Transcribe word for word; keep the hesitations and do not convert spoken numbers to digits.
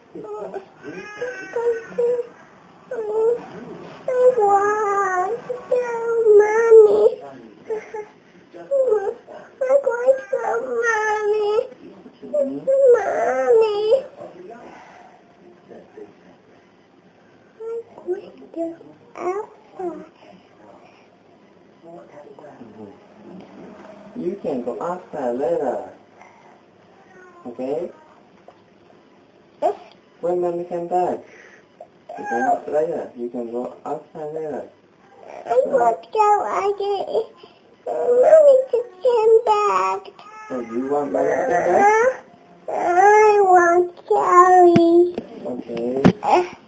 want some mommy. I want some mommy. Mommy. I want to go outside. You can go outside later. Okay? When mommy come back, you can go later. You can go outside later. I want to go again. Mommy to come back. Oh, you want mommy to come back? I want Charlie. Okay.